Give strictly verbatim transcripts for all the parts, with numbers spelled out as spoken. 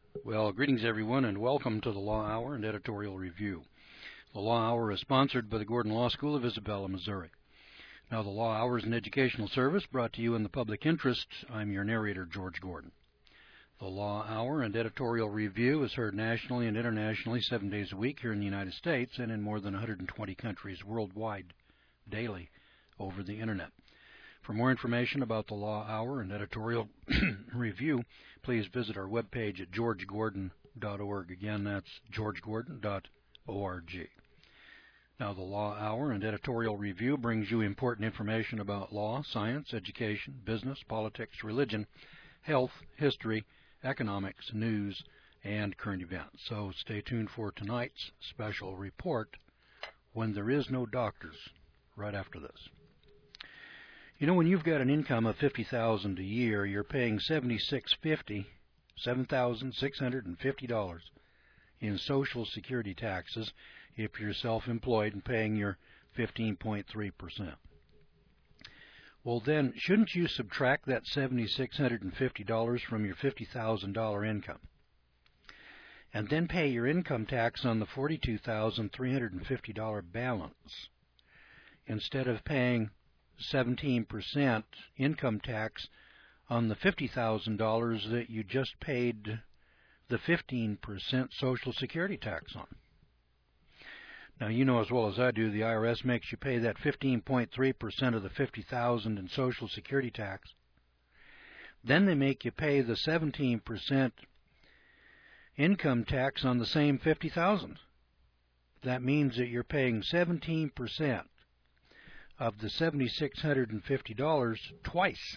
Well, greetings everyone, and welcome to the Law Hour and Editorial Review. The Law Hour is sponsored by the Gordon Law School of Isabella, Missouri. Now, the Law Hour is an educational service brought to you in the public interest. I'm your narrator, George Gordon. The Law Hour and Editorial Review is heard nationally and internationally seven days a week here in the United States and in more than one hundred twenty countries worldwide daily over the Internet. For more information about the Law Hour and Editorial Review, please visit our webpage at george gordon dot org. Again, that's george gordon dot org. Now, the Law Hour and Editorial Review brings you important information about law, science, education, business, politics, religion, health, history, economics, news, and current events. So stay tuned for tonight's special report, When There Is No Doctors, right after this. You know, when you've got an income of fifty thousand dollars a year, you're paying seventy-six fifty, seven thousand six hundred fifty dollars in Social Security taxes if you're self-employed and paying your fifteen point three percent. Well, then, shouldn't you subtract that seven thousand six hundred fifty dollars from your fifty thousand dollars income and then pay your income tax on the forty-two thousand three hundred fifty dollars balance instead of paying seventeen percent income tax on the fifty thousand dollars that you just paid the fifteen percent Social Security tax on? Now, you know as well as I do, the I R S makes you pay that fifteen point three percent of the fifty thousand dollars in Social Security tax. Then they make you pay the seventeen percent income tax on the same fifty thousand dollars. That means that you're paying seventeen percent of the seven thousand six hundred fifty dollars twice.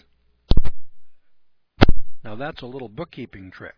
Now, that's a little bookkeeping trick.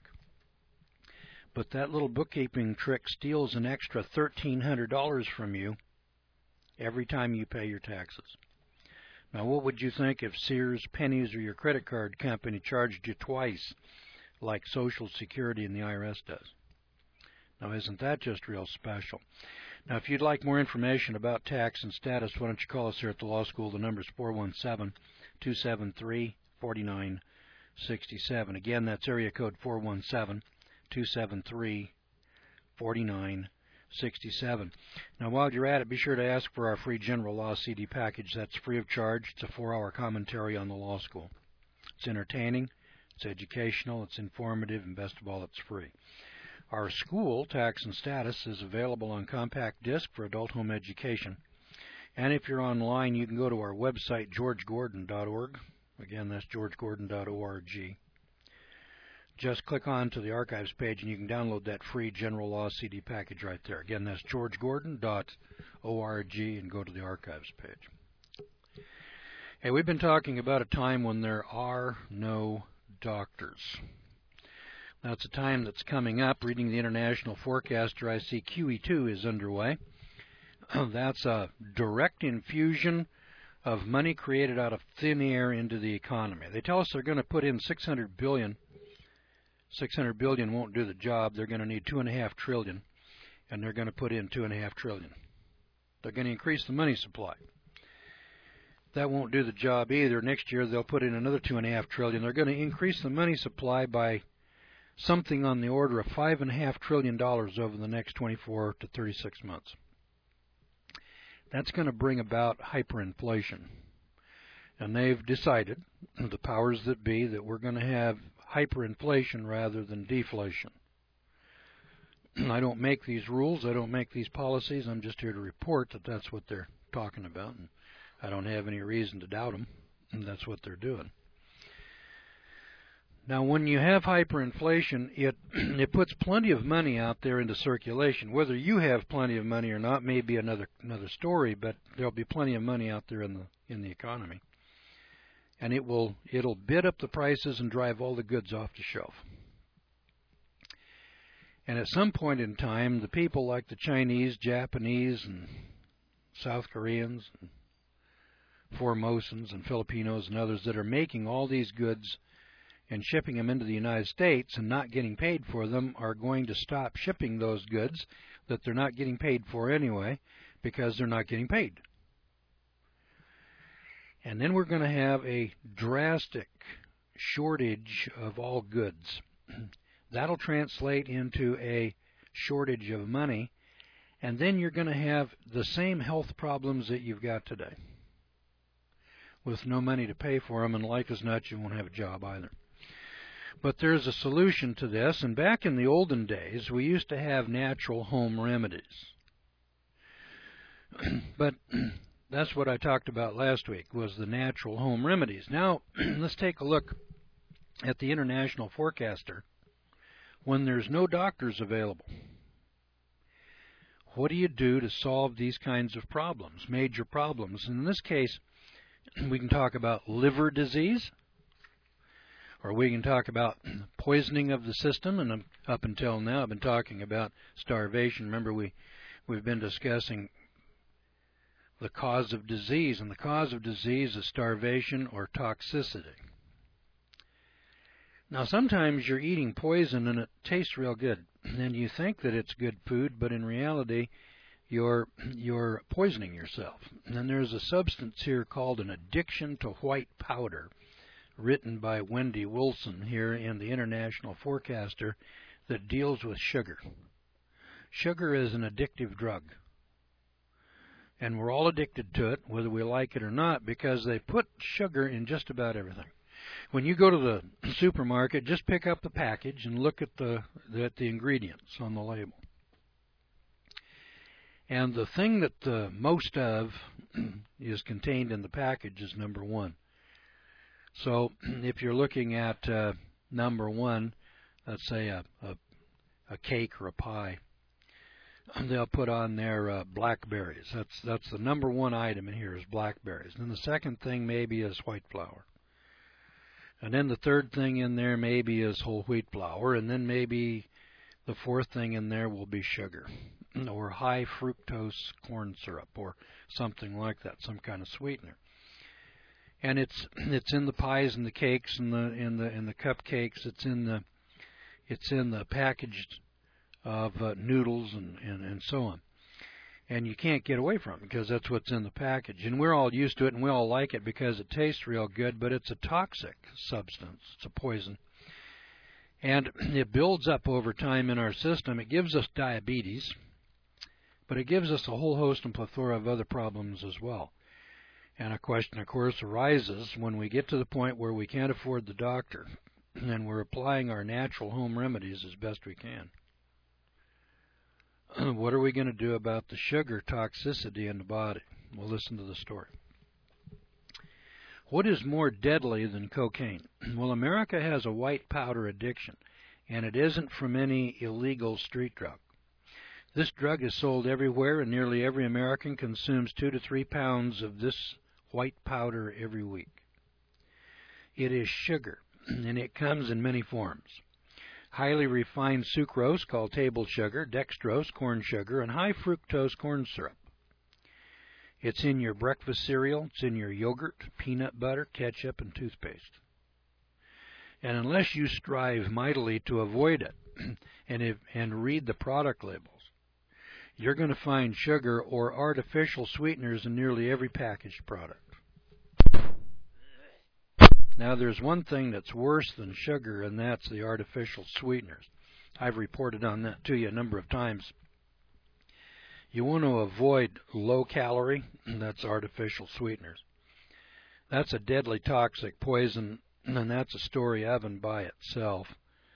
But that little bookkeeping trick steals an extra thirteen hundred dollars from you every time you pay your taxes. Now, what would you think if Sears, Penny's, or your credit card company charged you twice like Social Security and the I R S does? Now, isn't that just real special? Now, if you'd like more information about tax and status, why don't you call us here at the law school? The number is four one seven, two seven three, four nine six seven. Again, that's area code four one seven, two seven three, four nine six seven. Now, while you're at it, be sure to ask for our free general law C D package. That's free of charge. It's a four-hour commentary on the law school. It's entertaining, it's educational, it's informative, and best of all, it's free. Our school, Tax and Status, is available on compact disc for adult home education. And if you're online, you can go to our website, george gordon dot org. Again, that's george gordon dot org. Just click on to the archives page and you can download that free general law C D package right there. Again, that's george gordon dot org, and go to the archives page. Hey, we've been talking about a time when there are no doctors. That's a time that's coming up. Reading the International Forecaster, I see Q E two is underway. That's a direct infusion of money created out of thin air into the economy. They tell us they're going to put in six hundred billion dollars. six hundred billion dollars won't do the job. They're going to need two point five trillion dollars, and they're going to put in two point five trillion dollars. They're going to increase the money supply. That won't do the job either. Next year they'll put in another two point five trillion dollars. They're going to increase the money supply by something on the order of five point five trillion dollars over the next twenty-four to thirty-six months. That's going to bring about hyperinflation. And they've decided, the powers that be, that we're going to have hyperinflation rather than deflation. I don't make these rules. I don't make these policies. I'm just here to report that that's what they're talking about. And I don't have any reason to doubt them. And that's what they're doing. Now, when you have hyperinflation, it it puts plenty of money out there into circulation. Whether you have plenty of money or not may be another another story, but there'll be plenty of money out there in the in the economy, and it will it'll bid up the prices and drive all the goods off the shelf. And at some point in time, the people like the Chinese, Japanese, and South Koreans, and Formosans, and Filipinos, and others that are making all these goods and shipping them into the United States and not getting paid for them are going to stop shipping those goods that they're not getting paid for anyway because they're not getting paid. And then we're going to have a drastic shortage of all goods. That'll translate into a shortage of money, and then you're going to have the same health problems that you've got today with no money to pay for them, and like as not, you won't have a job either. But there's a solution to this, and back in the olden days, we used to have natural home remedies. But that's what I talked about last week, was the natural home remedies. Now, let's take a look at the International Forecaster when there's no doctors available. What do you do to solve these kinds of problems, major problems? And in this case, we can talk about liver disease, or we can talk about poisoning of the system, and up until now I've been talking about starvation. Remember, we, we've been discussing the cause of disease, and the cause of disease is starvation or toxicity. Now, sometimes you're eating poison and it tastes real good, and you think that it's good food, but in reality, you're, you're poisoning yourself. And there's a substance here called an addiction to white powder, written by Wendy Wilson here in the International Forecaster, that deals with sugar. Sugar is an addictive drug, and we're all addicted to it, whether we like it or not, because they put sugar in just about everything. When you go to the supermarket, just pick up the package and look at the, at the ingredients on the label. And the thing that the most of is contained in the package is number one. So if you're looking at uh, number one, let's say a, a, a cake or a pie, they'll put on there uh, blackberries. That's that's the number one item in here is blackberries. And then the second thing maybe is white flour. And then the third thing in there maybe is whole wheat flour. And then maybe the fourth thing in there will be sugar or high fructose corn syrup or something like that, some kind of sweetener. And it's it's in the pies and the cakes and the in the in the cupcakes. It's in the it's in the packaged of uh, noodles and, and and so on. And you can't get away from it because that's what's in the package. And we're all used to it and we all like it because it tastes real good, but it's a toxic substance. It's a poison. And it builds up over time in our system. It gives us diabetes, but it gives us a whole host and plethora of other problems as well. And a question, of course, arises when we get to the point where we can't afford the doctor and we're applying our natural home remedies as best we can. What are we going to do about the sugar toxicity in the body? Well, listen to the story. What is more deadly than cocaine? Well, America has a white powder addiction, and it isn't from any illegal street drug. This drug is sold everywhere, and nearly every American consumes two to three pounds of this white powder every week. It is sugar, and it comes in many forms. Highly refined sucrose, called table sugar, dextrose, corn sugar, and high fructose corn syrup. It's in your breakfast cereal, it's in your yogurt, peanut butter, ketchup, and toothpaste. And unless you strive mightily to avoid it and, if, and read the product labels, you're going to find sugar or artificial sweeteners in nearly every packaged product. Now, there's one thing that's worse than sugar, and that's the artificial sweeteners. I've reported on that to you a number of times. You want to avoid low-calorie, that's artificial sweeteners. That's a deadly toxic poison, and that's a story of and by itself.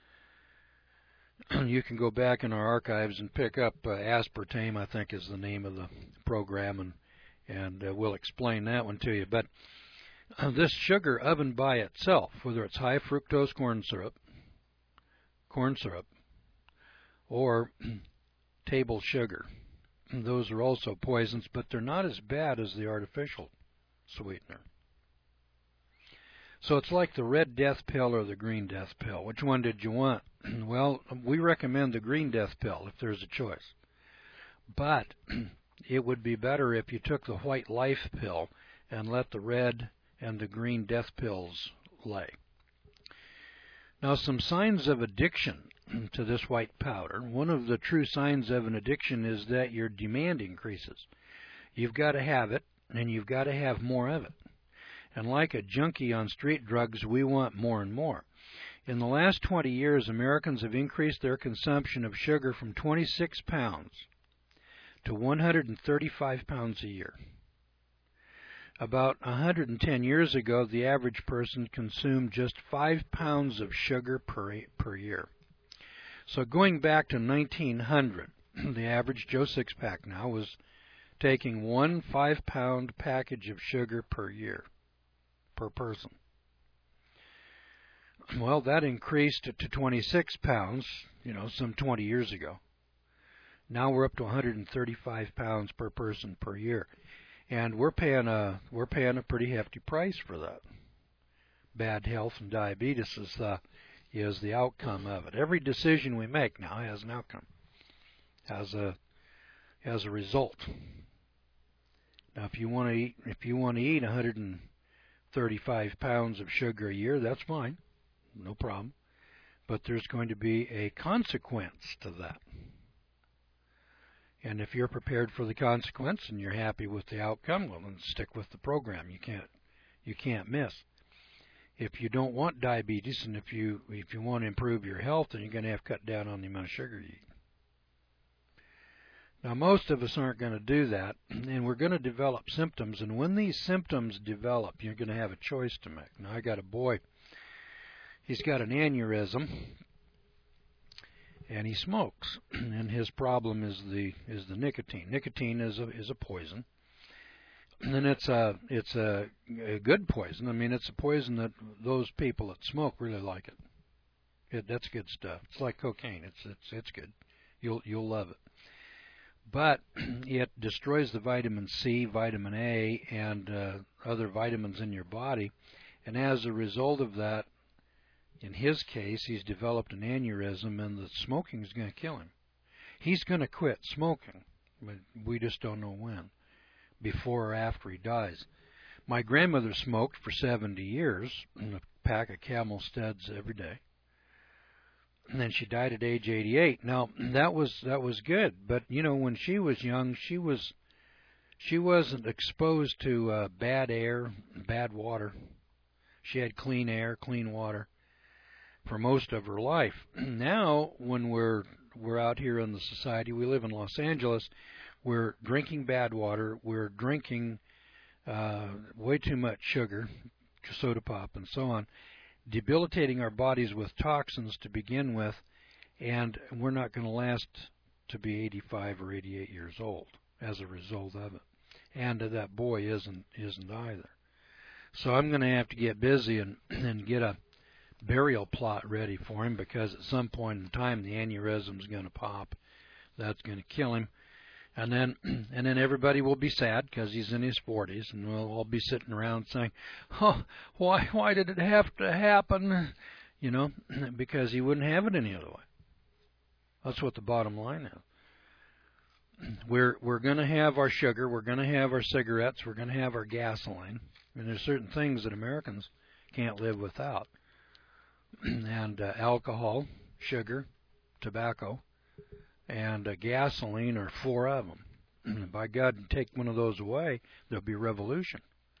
You can go back in our archives and pick up uh, aspartame, I think is the name of the program, and, and uh, we'll explain that one to you. But Uh, this sugar oven by itself, whether it's high fructose corn syrup, corn syrup, or table sugar, those are also poisons, but they're not as bad as the artificial sweetener. So it's like the red death pill or the green death pill. Which one did you want? Well, we recommend the green death pill if there's a choice. But it would be better if you took the white life pill and let the red and the green death pills lay. Now, some signs of addiction to this white powder. One of the true signs of an addiction is that your demand increases. You've got to have it, and you've got to have more of it. And like a junkie on street drugs, we want more and more. In the last twenty years, Americans have increased their consumption of sugar from twenty-six pounds to one hundred thirty-five pounds a year. About one hundred ten years ago, the average person consumed just five pounds of sugar per, per year. So going back to nineteen hundred, the average Joe Six-Pack now was taking one five-pound package of sugar per year, per person. Well, that increased to twenty-six pounds, you know, some twenty years ago. Now we're up to one hundred thirty-five pounds per person per year, and we're paying a we're paying a pretty hefty price for that. Bad health and diabetes is the is the outcome of it. Every decision we make now has an outcome, has a has a result. Now, if you want to eat if you want to eat one hundred thirty-five pounds of sugar a year, that's fine. No problem. But there's going to be a consequence to that. And if you're prepared for the consequence and you're happy with the outcome, well, then stick with the program. You can't you can't miss. If you don't want diabetes and if you if you want to improve your health, then you're going to have to cut down on the amount of sugar you eat. Now, most of us aren't going to do that, and we're going to develop symptoms. And when these symptoms develop, you're going to have a choice to make. Now, I got a boy. He's got an aneurysm, and he smokes. And his problem is the is the nicotine. Nicotine is a is a poison, and it's a it's a, a good poison. I mean, it's a poison that those people that smoke really like it. It that's good stuff. It's like cocaine. It's it's it's good. You'll you'll love it. But it destroys the vitamin C, vitamin A, and uh, other vitamins in your body, and as a result of that, in his case, he's developed an aneurysm, and the smoking is going to kill him. He's going to quit smoking, but we just don't know when, before or after he dies. My grandmother smoked for seventy years, a pack of Camel Studs every day. And then she died at age eighty-eight. Now that was that was good, but you know when she was young, she was she wasn't exposed to uh, bad air, bad water. She had clean air, clean water for most of her life. Now, when we're we're out here in the society, we live in Los Angeles. We're drinking bad water. We're drinking uh, way too much sugar, soda pop, and so on, debilitating our bodies with toxins to begin with, and we're not going to last to be eighty-five or eighty-eight years old as a result of it. And that boy isn't isn't either. So I'm going to have to get busy and, and get a burial plot ready for him, because at some point in time the aneurysm is going to pop. That's going to kill him. And then and then everybody will be sad because he's in his forties, and we'll all be sitting around saying, oh, why why did it have to happen? You know, because he wouldn't have it any other way. That's what the bottom line is. We're we're going to have our sugar, we're going to have our cigarettes, we're going to have our gasoline. I mean, there's certain things that Americans can't live without. And uh, alcohol, sugar, tobacco, and uh, gasoline are four of them. By God, take one of those away, there'll be revolution.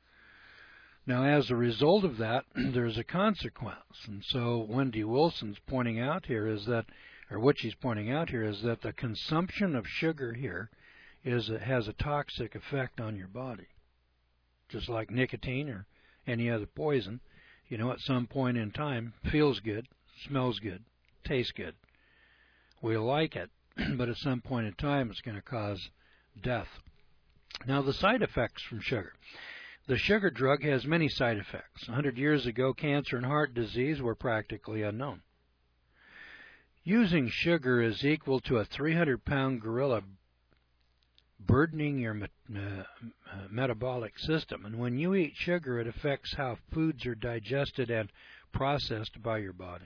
Now, as a result of that, there's a consequence. And so Wendy Wilson's pointing out here is that, or what she's pointing out here is that the consumption of sugar here is it has a toxic effect on your body. Just like nicotine or any other poison, you know, at some point in time, feels good, smells good, tastes good. We like it, but at some point in time, it's going to cause death. Now, the side effects from sugar. The sugar drug has many side effects. A hundred years ago, cancer and heart disease were practically unknown. Using sugar is equal to a three hundred pound gorilla burdening your me uh, metabolic system. And when you eat sugar, it affects how foods are digested and processed by your body.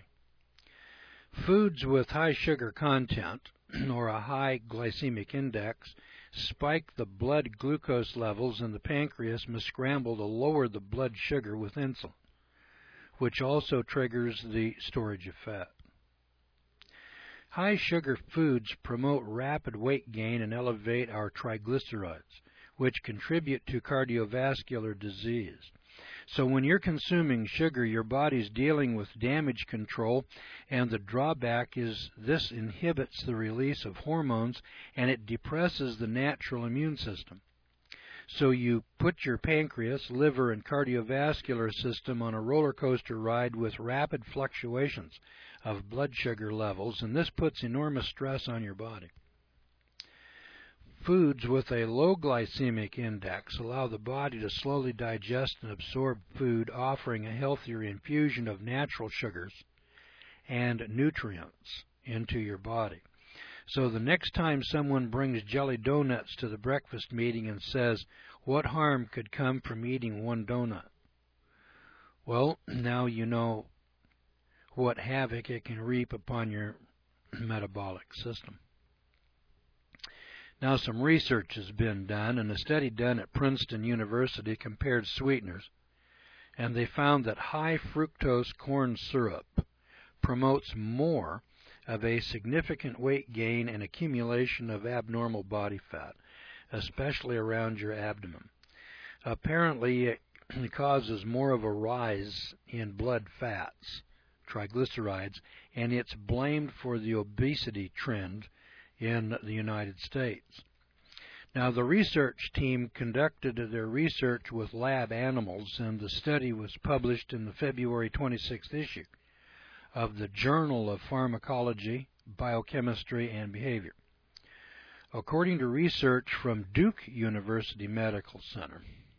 Foods with high sugar content or a high glycemic index spike the blood glucose levels, and the pancreas must scramble to lower the blood sugar with insulin, which also triggers the storage of fat. High sugar foods promote rapid weight gain and elevate our triglycerides, which contribute to cardiovascular disease. So when you're consuming sugar, your body's dealing with damage control, and the drawback is this inhibits the release of hormones, and it depresses the natural immune system. So you put your pancreas, liver, and cardiovascular system on a roller coaster ride with rapid fluctuations of blood sugar levels, and this puts enormous stress on your body. Foods with a low glycemic index allow the body to slowly digest and absorb food, offering a healthier infusion of natural sugars and nutrients into your body. So the next time someone brings jelly donuts to the breakfast meeting and says, "What harm could come from eating one donut?" Well, now you know what havoc it can reap upon your metabolic system. Now, some research has been done, and a study done at Princeton University compared sweeteners, and they found that high fructose corn syrup promotes more of a significant weight gain and accumulation of abnormal body fat, especially around your abdomen. Apparently, it causes more of a rise in blood fats, triglycerides, and it's blamed for the obesity trend in the United States. Now, the research team conducted their research with lab animals, and the study was published in the February twenty-sixth issue of the Journal of Pharmacology, Biochemistry, and Behavior. According to research from Duke University Medical Center,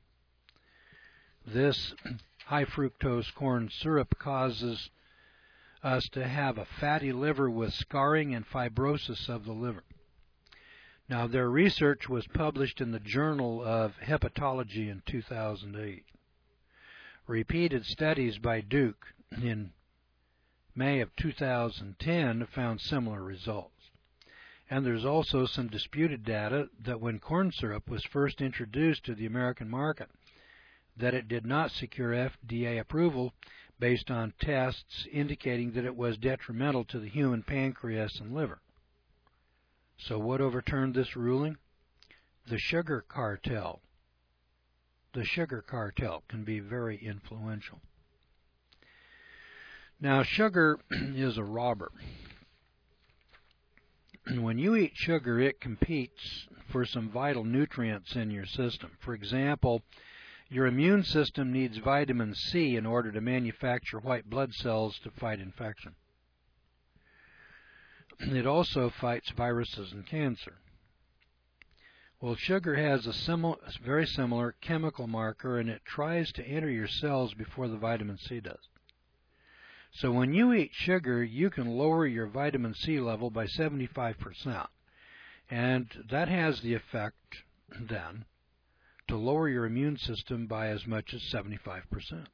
this high fructose corn syrup causes us to have a fatty liver with scarring and fibrosis of the liver. Now, their research was published in the Journal of Hepatology in two thousand eight. Repeated studies by Duke in May of two thousand ten found similar results. And there's also some disputed data that when corn syrup was first introduced to the American market, that it did not secure F D A approval based on tests indicating that it was detrimental to the human pancreas and liver. So what overturned this ruling? The sugar cartel. The sugar cartel can be very influential. Now, sugar is a robber. When you eat sugar, it competes for some vital nutrients in your system. For example, your immune system needs vitamin C in order to manufacture white blood cells to fight infection. It also fights viruses and cancer. Well, sugar has a similar, very similar chemical marker, and it tries to enter your cells before the vitamin C does. So when you eat sugar, you can lower your vitamin C level by seventy-five percent. And that has the effect, then, to lower your immune system by as much as seventy-five percent.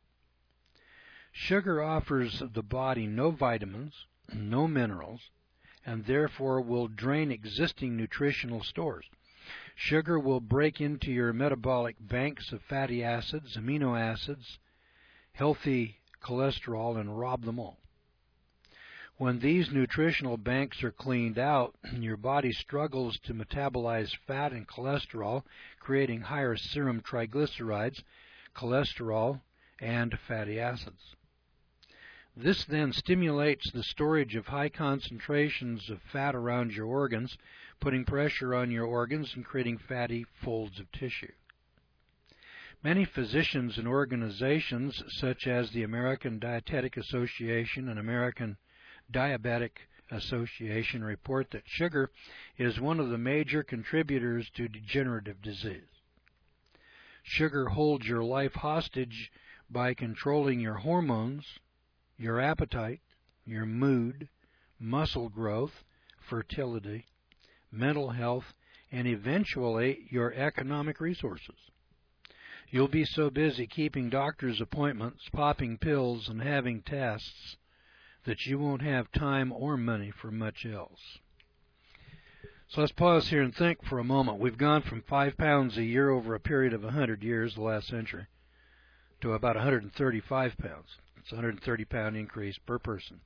Sugar offers the body no vitamins, no minerals, and therefore will drain existing nutritional stores. Sugar will break into your metabolic banks of fatty acids, amino acids, healthy cholesterol, and rob them all. When these nutritional banks are cleaned out, your body struggles to metabolize fat and cholesterol, creating higher serum triglycerides, cholesterol, and fatty acids. This then stimulates the storage of high concentrations of fat around your organs, putting pressure on your organs and creating fatty folds of tissue. Many physicians and organizations, such as the American Dietetic Association and American Diabetic Association, report that sugar is one of the major contributors to degenerative disease. Sugar holds your life hostage by controlling your hormones, your appetite, your mood, muscle growth, fertility, mental health, and eventually your economic resources. You'll be so busy keeping doctor's appointments, popping pills, and having tests that you won't have time or money for much else. So let's pause here and think for a moment. We've gone from five pounds a year over a period of one hundred years, the last century, to about one hundred thirty-five pounds. It's a one hundred thirty pound increase per person.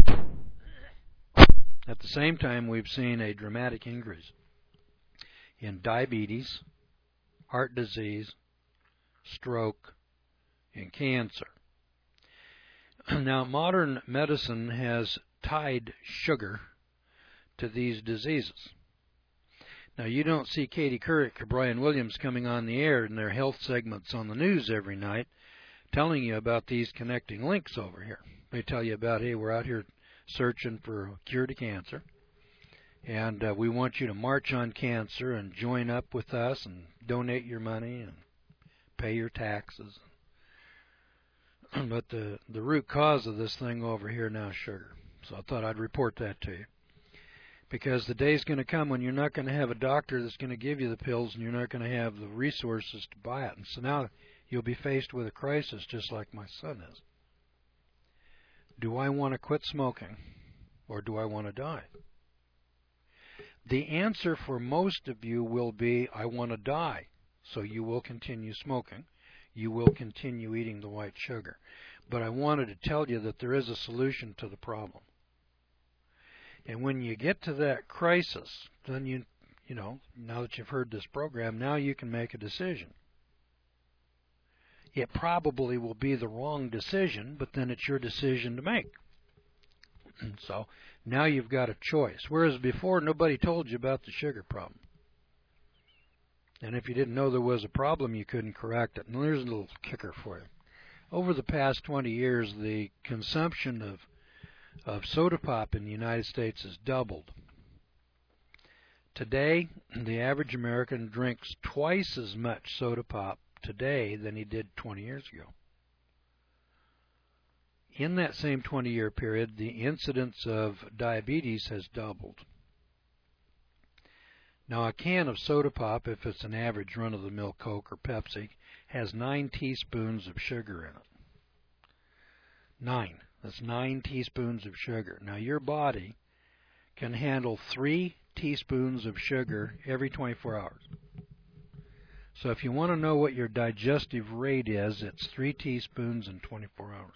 At the same time, we've seen a dramatic increase in diabetes, heart disease, stroke, and cancer. Now, modern medicine has tied sugar to these diseases. Now, you don't see Katie Couric or Brian Williams coming on the air in their health segments on the news every night telling you about these connecting links over here. They tell you about, hey, we're out here searching for a cure to cancer, and uh, we want you to march on cancer and join up with us and donate your money and pay your taxes. But the, the root cause of this thing over here now is sugar. So I thought I'd report that to you. Because the day's going to come when you're not going to have a doctor that's going to give you the pills, and you're not going to have the resources to buy it. And so now you'll be faced with a crisis just like my son is. Do I want to quit smoking, or do I want to die? The answer for most of you will be, I want to die. So you will continue smoking. You will continue eating the white sugar. But I wanted to tell you that there is a solution to the problem. And when you get to that crisis, then you, you know, now that you've heard this program, now you can make a decision. It probably will be the wrong decision, but then it's your decision to make. So now you've got a choice. Whereas before, nobody told you about the sugar problem. And if you didn't know there was a problem, you couldn't correct it. And there's a little kicker for you. Over the past twenty years, the consumption of of soda pop in the United States has doubled. Today, the average American drinks twice as much soda pop today than he did twenty years ago. In that same twenty-year period, the incidence of diabetes has doubled. Now, a can of soda pop, if it's an average run-of-the-mill Coke or Pepsi, has nine teaspoons of sugar in it. Nine. That's nine teaspoons of sugar. Now, your body can handle three teaspoons of sugar every twenty-four hours. So if you want to know what your digestive rate is, it's three teaspoons in twenty-four hours.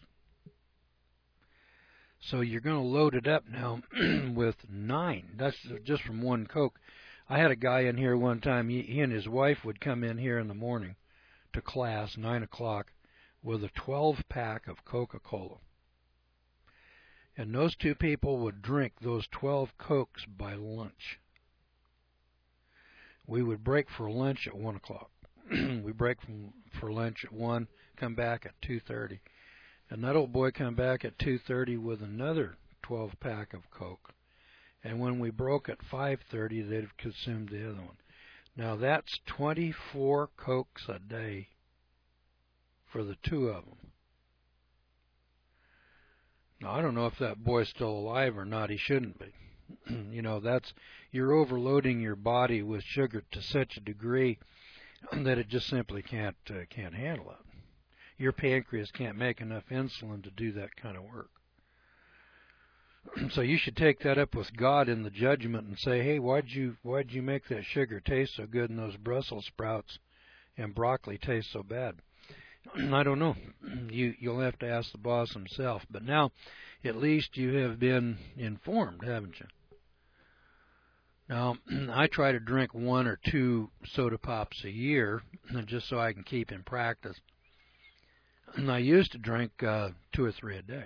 So you're going to load it up now with nine. That's just from one Coke. I had a guy in here one time. He, he and his wife would come in here in the morning to class, nine o'clock, with a twelve-pack of Coca-Cola. And those two people would drink those twelve Cokes by lunch. We would break for lunch at one o'clock. We break from, for lunch at one, come back at two thirty. And that old boy come back at two thirty with another twelve-pack of Coke. And when we broke at five thirty, they'd have consumed the other one. Now that's twenty-four Cokes a day for the two of them. Now, I don't know if that boy's still alive or not. He shouldn't be. You know, that's, you're overloading your body with sugar to such a degree that it just simply can't uh, can't handle it. Your pancreas can't make enough insulin to do that kind of work. So you should take that up with God in the judgment and say, hey, why'd you why'd you make that sugar taste so good and those Brussels sprouts and broccoli taste so bad? I don't know. You, you'll have to ask the boss himself. But now, at least you have been informed, haven't you? Now, I try to drink one or two soda pops a year, just so I can keep in practice. And I used to drink uh, two or three a day.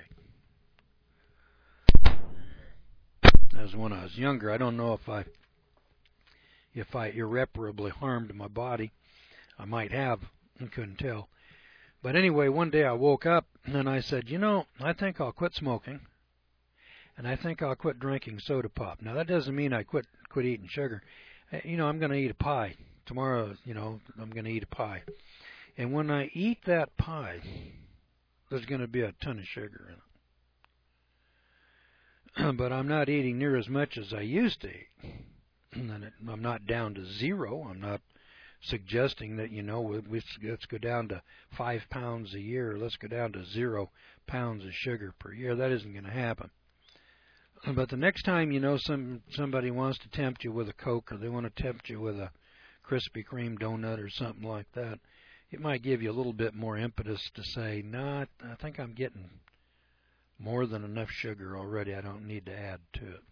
That was when I was younger. I don't know if I, if I irreparably harmed my body. I might have. I couldn't tell. But anyway, one day I woke up and I said, you know, I think I'll quit smoking, and I think I'll quit drinking soda pop. Now, that doesn't mean I quit quit eating sugar. You know, I'm going to eat a pie. Tomorrow, you know, I'm going to eat a pie. And when I eat that pie, there's going to be a ton of sugar in it. But I'm not eating near as much as I used to eat. And I'm not down to zero. I'm not suggesting that, you know, we, we, let's go down to five pounds a year. Let's go down to zero pounds of sugar per year. That isn't going to happen. But the next time, you know, some somebody wants to tempt you with a Coke, or they want to tempt you with a Krispy Kreme donut or something like that, it might give you a little bit more impetus to say, no, nah, I think I'm getting more than enough sugar already. I don't need to add to it.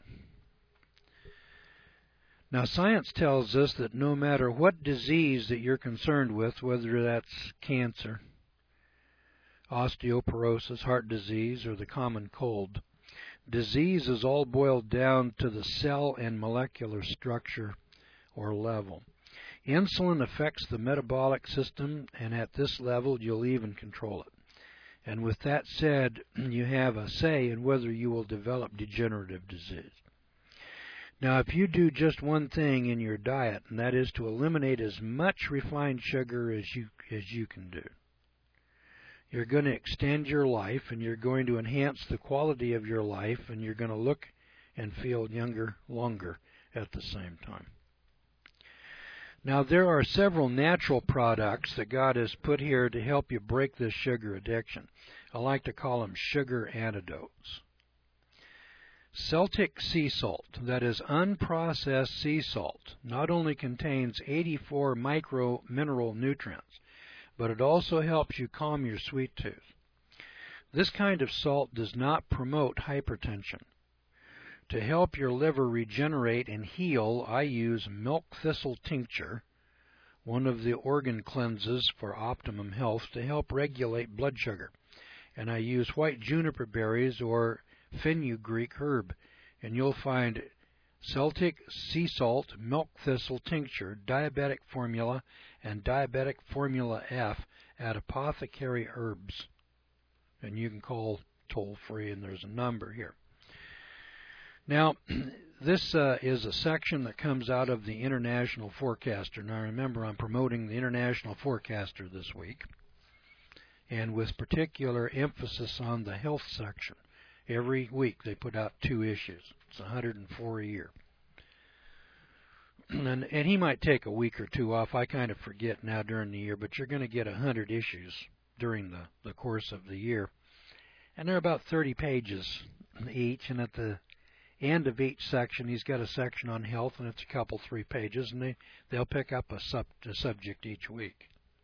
Now, science tells us that no matter what disease that you're concerned with, whether that's cancer, osteoporosis, heart disease, or the common cold. Disease is all boiled down to the cell and molecular structure or level. Insulin affects the metabolic system, and at this level you'll even control it. And with that said, you have a say in whether you will develop degenerative disease. Now, if you do just one thing in your diet, and that is to eliminate as much refined sugar as you as you can do, you're going to extend your life, and you're going to enhance the quality of your life, and you're going to look and feel younger longer at the same time. Now, there are several natural products that God has put here to help you break this sugar addiction. I like to call them sugar antidotes. Celtic sea salt, that is unprocessed sea salt, not only contains eighty-four micro mineral nutrients, but it also helps you calm your sweet tooth. This kind of salt does not promote hypertension. To help your liver regenerate and heal, I use milk thistle tincture, one of the organ cleanses for optimum health, to help regulate blood sugar. And I use white juniper berries or fenugreek herb, and you'll find Celtic sea salt, milk thistle tincture, diabetic formula, and diabetic formula F at Apothecary Herbs. And you can call toll free, and there's a number here. Now, this uh, is a section that comes out of the International Forecaster. Now, remember, I'm promoting the International Forecaster this week, and with particular emphasis on the health section. Every week they put out two issues. It's one hundred four a year. And, and he might take a week or two off. I kind of forget now during the year, but you're going to get one hundred issues during the, the course of the year. And they're about thirty pages each, and at the end of each section, he's got a section on health, and it's a couple, three pages, and they, they'll pick up a, sub, a subject each week.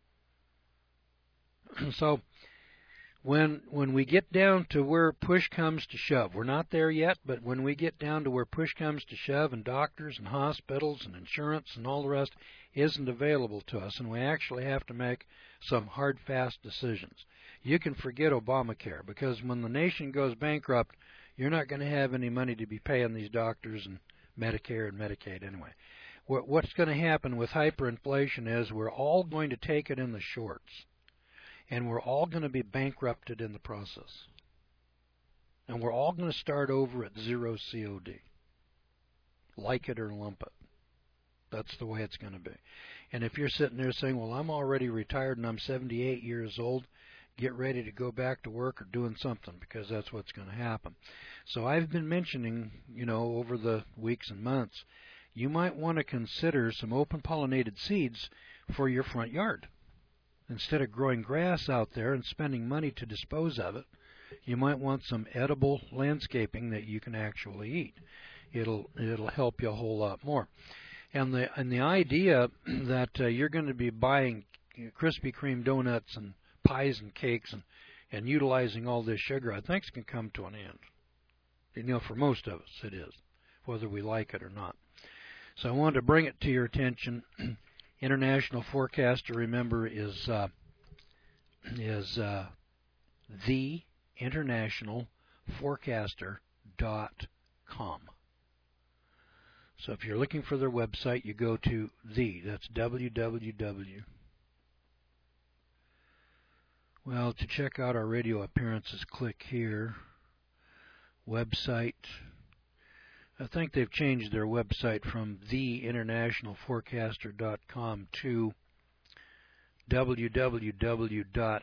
So when when we get down to where push comes to shove, we're not there yet, but when we get down to where push comes to shove and doctors and hospitals and insurance and all the rest isn't available to us, and we actually have to make some hard, fast decisions, you can forget Obamacare, because when the nation goes bankrupt, you're not going to have any money to be paying these doctors and Medicare and Medicaid anyway. What's going to happen with hyperinflation is we're all going to take it in the shorts, and we're all going to be bankrupted in the process. And we're all going to start over at zero C O D. Like it or lump it. That's the way it's going to be. And if you're sitting there saying, well, I'm already retired and I'm seventy-eight years old, get ready to go back to work or doing something, because that's what's going to happen. So I've been mentioning, you know, over the weeks and months, you might want to consider some open pollinated seeds for your front yard. Instead of growing grass out there and spending money to dispose of it, you might want some edible landscaping that you can actually eat. It'll it'll help you a whole lot more. And the and the idea that uh, you're going to be buying Krispy Kreme donuts and pies and cakes and, and utilizing all this sugar, I think, can come to an end. You know, for most of us it is, whether we like it or not. So I wanted to bring it to your attention. International Forecaster, remember, is uh, is uh, the international forecaster dot com. So if you're looking for their website, you go to the, that's www. Well, to check out our radio appearances, click here. Website. I think they've changed their website from the international forecaster dot com to www dot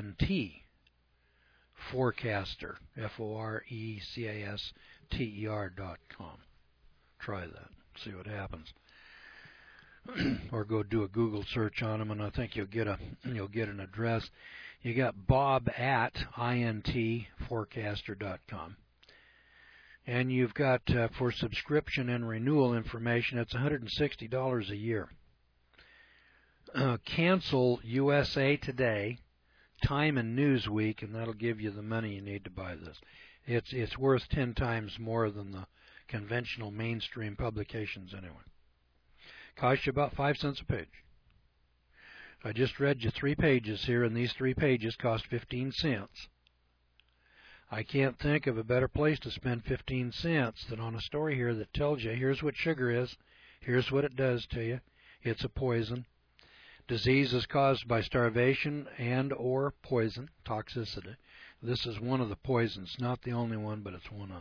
intforecaster, F O R E C A S T E R dot com. Try that. See what happens. Or go do a Google search on them, and I think you'll get a you'll get an address. You got Bob at intforecaster dot com. And you've got, uh, for subscription and renewal information, it's one hundred sixty dollars a year. Uh, cancel U S A Today, Time and Newsweek, and that'll give you the money you need to buy this. It's it's worth ten times more than the conventional mainstream publications anyway. Costs you about five cents a page. I just read you three pages here, and these three pages cost fifteen cents. I can't think of a better place to spend fifteen cents than on a story here that tells you here's what sugar is, here's what it does to you. It's a poison. Disease is caused by starvation and or poison, toxicity. This is one of the poisons, not the only one, but it's one of.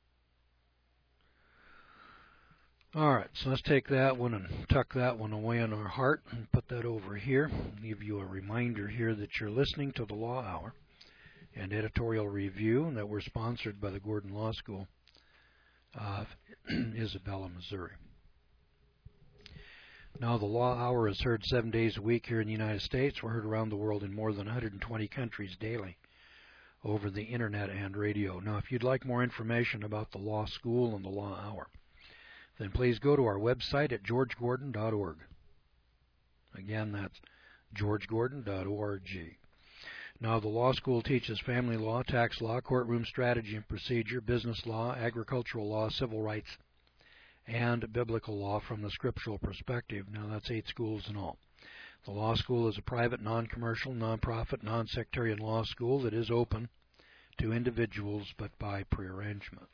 All right, so let's take that one and tuck that one away in our heart and put that over here. Give you a reminder here that you're listening to the Law Hour and editorial review, and that we're sponsored by the Gordon Law School of Isabella, Missouri. Now, the Law Hour is heard seven days a week here in the United States. We're heard around the world in more than one hundred twenty countries daily over the Internet and radio. Now, if you'd like more information about the Law School and the Law Hour, then please go to our website at george gordon dot org. Again, that's george gordon dot org. Now, the law school teaches family law, tax law, courtroom strategy and procedure, business law, agricultural law, civil rights, and biblical law from the scriptural perspective. Now, that's eight schools in all. The law school is a private, non-commercial, non-profit, non-sectarian law school that is open to individuals but by prearrangement.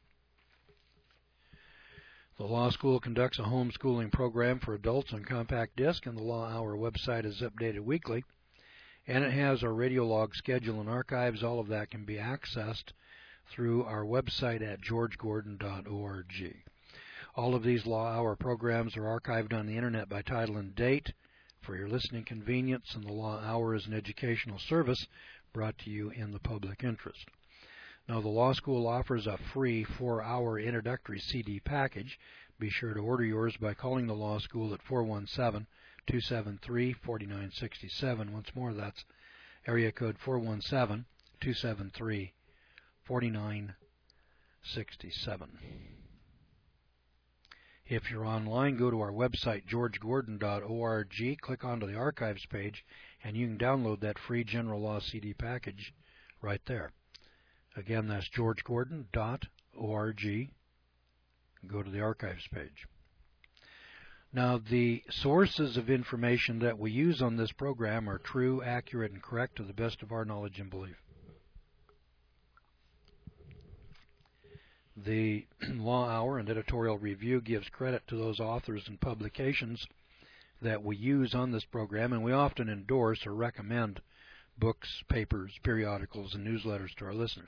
The law school conducts a homeschooling program for adults on compact disc, and the Law Hour website is updated weekly. And it has our radio log schedule and archives. All of that can be accessed through our website at george gordon dot org. All of these Law Hour programs are archived on the Internet by title and date for your listening convenience, and the Law Hour is an educational service brought to you in the public interest. Now, the Law School offers a free four-hour introductory C D package. Be sure to order yours by calling the Law School at four one seven, two seven three, four nine six seven. Once more, that's area code four one seven, two seven three, four nine six seven. If you're online, go to our website, george gordon dot org, click onto the archives page, and you can download that free general law C D package right there. Again, that's george gordon dot org. Go to the archives page. Now, the sources of information that we use on this program are true, accurate, and correct to the best of our knowledge and belief. The Law Hour and editorial review gives credit to those authors and publications that we use on this program, and we often endorse or recommend books, papers, periodicals, and newsletters to our listeners.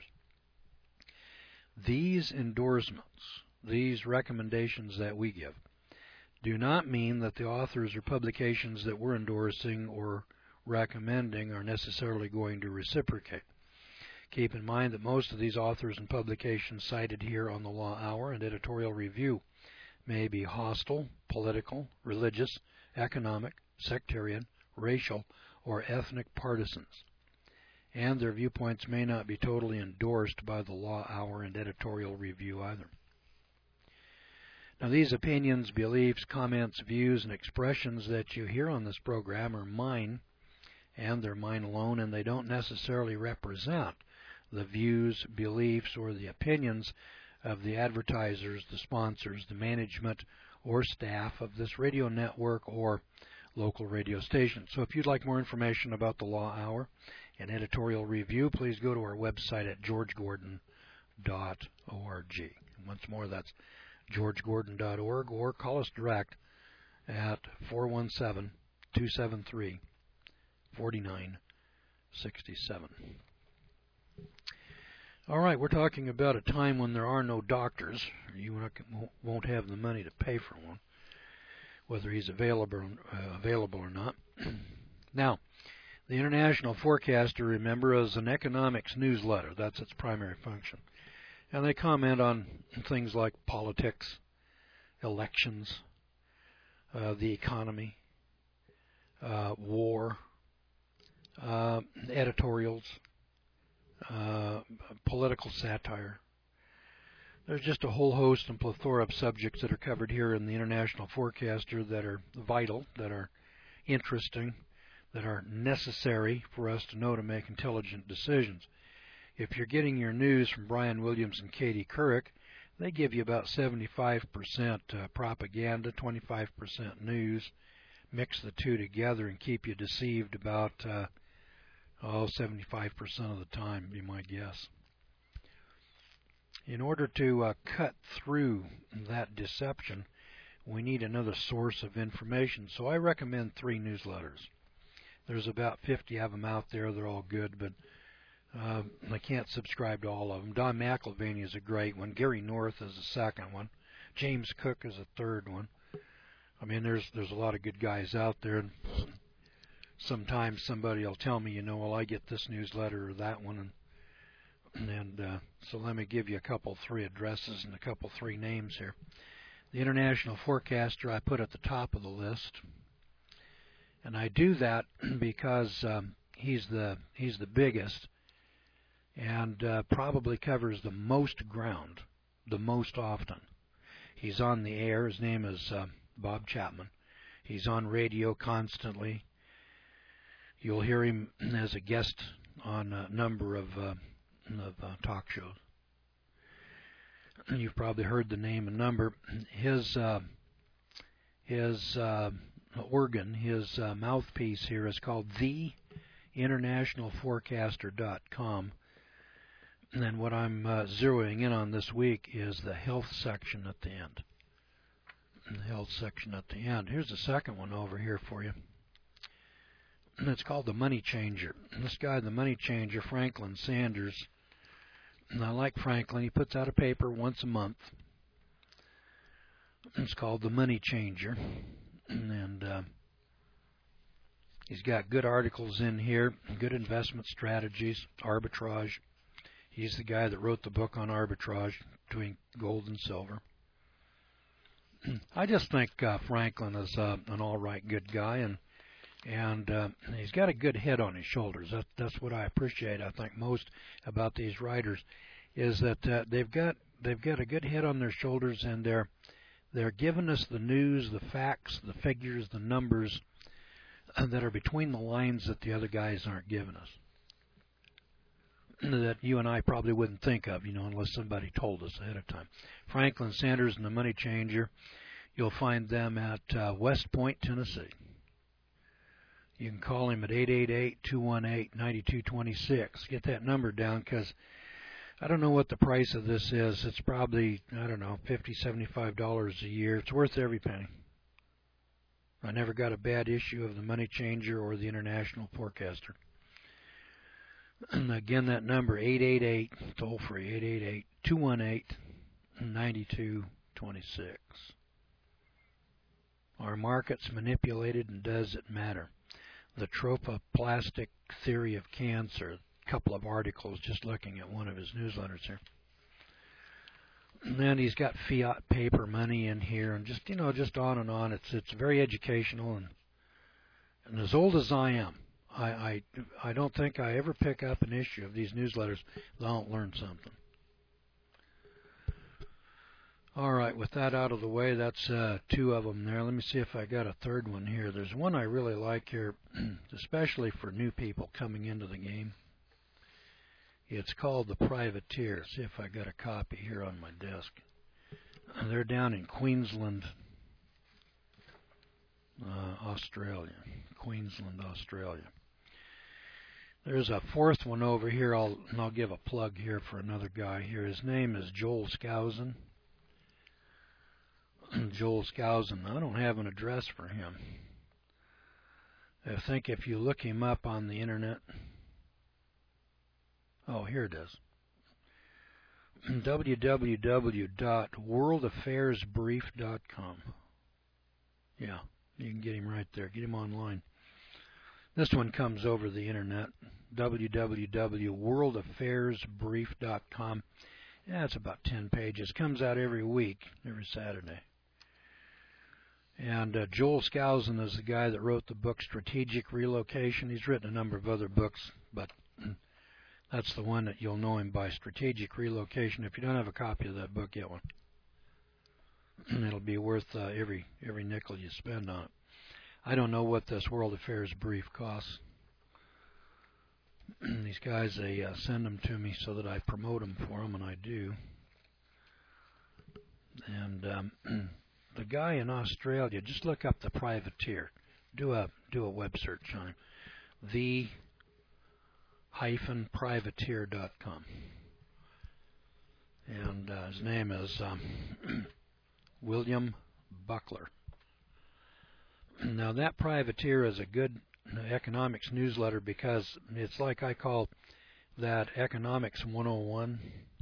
These endorsements, these recommendations that we give, do not mean that the authors or publications that we're endorsing or recommending are necessarily going to reciprocate. Keep in mind that most of these authors and publications cited here on the Law Hour and editorial review may be hostile, political, religious, economic, sectarian, racial, or ethnic partisans, and their viewpoints may not be totally endorsed by the Law Hour and editorial review either. Now, these opinions, beliefs, comments, views, and expressions that you hear on this program are mine, and they're mine alone, and they don't necessarily represent the views, beliefs, or the opinions of the advertisers, the sponsors, the management, or staff of this radio network or local radio station. So if you'd like more information about the Law Hour and editorial review, please go to our website at george gordon dot org. Once more, that's george gordon dot org, or call us direct at four one seven, two seven three, four nine six seven. All right, we're talking about a time when there are no doctors. You won't have the money to pay for one, whether he's available, uh, available or not. Now, the International Forecaster, remember, is an economics newsletter. That's its primary function. And they comment on things like politics, elections, uh, the economy, uh, war, uh, editorials, uh, political satire. There's just a whole host and plethora of subjects that are covered here in the International Forecaster that are vital, that are interesting, that are necessary for us to know to make intelligent decisions. If you're getting your news from Brian Williams and Katie Couric, they give you about seventy-five percent uh, propaganda, twenty-five percent news, mix the two together and keep you deceived about uh, oh, seventy-five percent of the time, be my guess. In order to uh, cut through that deception, we need another source of information. So I recommend three newsletters. There's about fifty of them out there. They're all good, but uh, I can't subscribe to all of them. Don McIlvaney is a great one. Gary North is the second one. James Cook is a third one. I mean, there's there's a lot of good guys out there. And sometimes somebody will tell me, you know, well, I get this newsletter or that one, and and uh, so let me give you a couple, three addresses and a couple, three names here. The International Forecaster I put at the top of the list, and I do that because um, he's the he's the biggest and uh, probably covers the most ground the most often. He's on the air. His name is uh, Bob Chapman. He's on radio constantly. You'll hear him as a guest on a number of, uh, of uh, talk shows. You've probably heard the name and number. His uh, his uh, organ, his uh, mouthpiece here is called the international forecaster dot com. And then what I'm uh, zeroing in on this week is the health section at the end. The health section at the end. Here's the second one over here for you. And it's called the Money Changer. And this guy, the Money Changer, Franklin Sanders, and I like Franklin. He puts out a paper once a month. It's called the Money Changer. And uh, he's got good articles in here, good investment strategies, arbitrage. He's the guy that wrote the book on arbitrage between gold and silver. I just think uh, Franklin is uh, an all right, good guy, and and uh, he's got a good head on his shoulders. That, that's what I appreciate. I think most about these writers is that uh, they've got they've got a good head on their shoulders, and they're they're giving us the news, the facts, the figures, the numbers uh, that are between the lines that the other guys aren't giving us, that you and I probably wouldn't think of, you know, unless somebody told us ahead of time. Franklin Sanders and the Money Changer, you'll find them at uh, West Point, Tennessee. You can call him at eight eight eight, two one eight, nine two two six. Get that number down, because I don't know what the price of this is. It's probably, I don't know, fifty dollars, seventy-five dollars a year. It's worth every penny. I never got a bad issue of the Money Changer or the International Forecaster. And again, that number, eight eight eight, toll free, eight eight eight, two one eight, nine two two six. Are markets manipulated, and does it matter? The tropoplastic theory of cancer, a couple of articles just looking at one of his newsletters here. And then he's got fiat paper money in here, and just, you know, just on and on. It's it's very educational, and and as old as I am, I, I, I don't think I ever pick up an issue of these newsletters that I don't learn something. All right, with that out of the way, that's uh, two of them there. Let me see if I got a third one here. There's one I really like here, especially for new people coming into the game. It's called The Privateer. See if I got a copy here on my desk. They're down in Queensland, uh, Australia. Queensland, Australia. There's a fourth one over here. I'll, and I'll give a plug here for another guy here. His name is Joel Skousen. Joel Skousen. I don't have an address for him. I think if you look him up on the internet. Oh, here it is. w w w dot world affairs brief dot com. Yeah, you can get him right there. Get him online. This one comes over the internet. w w w dot world affairs brief dot com. Yeah, it's about ten pages. Comes out every week, every Saturday. And uh, Joel Skousen is the guy that wrote the book Strategic Relocation. He's written a number of other books, but that's the one that you'll know him by, Strategic Relocation. If you don't have a copy of that book, get one. It'll be worth uh, every every nickel you spend on it. I don't know what this World Affairs Brief costs. These guys, they uh, send them to me so that I promote them for them, and I do. And um, the guy in Australia, just look up The Privateer. do a do a web search on him. the privateer dot com. And uh, his name is um, William Buckler. Now, that Privateer is a good economics newsletter because it's like I call that Economics one oh one.